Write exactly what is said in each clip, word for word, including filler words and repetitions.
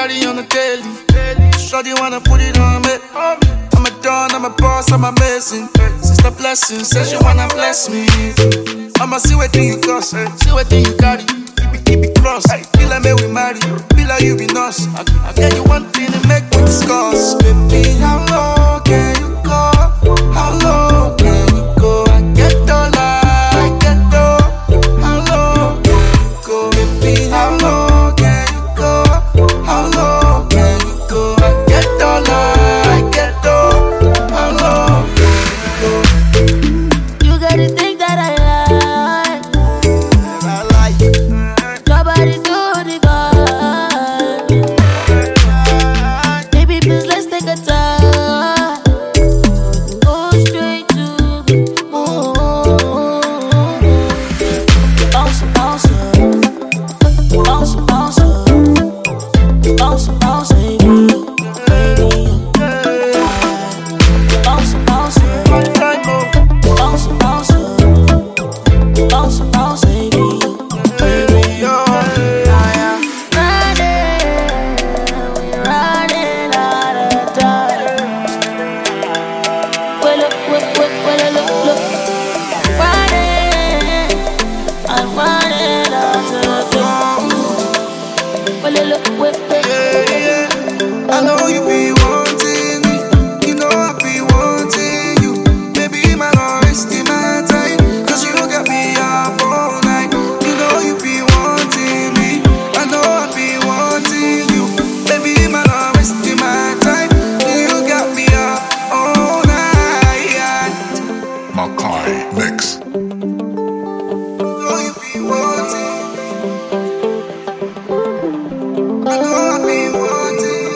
carry on the daily. Shawty wanna put it on me. I'm a don, I'm a boss, I'm amazing. Sister blessing, says she wanna bless me. I'ma see what you cause, see what you carry. Keep it, keep it close. Feel like me we marry, feel like you be nice. I, I get you one thing to make we discuss. Baby, how low can you go? How low can you go? I get dollar, I get dough. How low can you go? Baby, how low can you go? How low can you go? I get dollar, I get dough. How low can you go? You got to think that I like. I like Nobody do the God. Baby, please let's take a time. Go straight to the moon. Bounce, bounce, bounce, bounce, bounce, bounce, baby, baby. Bounce, bounce, one time more. bounce, bounce, bounce, bounce, baby, baby. Yo, yeah, yeah. Running, we're running out of time. Well, look, well, well, well, look, look. Running, I'm running out of time. Well, look, well, well, Yeah, yeah. I know you be wanting me. You know I be wanting you. Maybe my not wasting my time. Cause you got me up all night. You know you be wanting me. I know I be wanting you. Maybe my not wasting my time. You got me up all night. Makai Mix. I know you be wanting me. I know I be wanting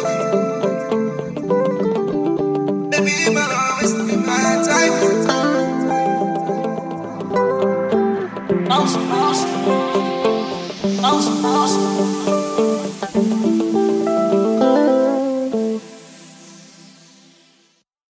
you. Maybe my not wasting my time. bounce, bounce, bounce, bounce.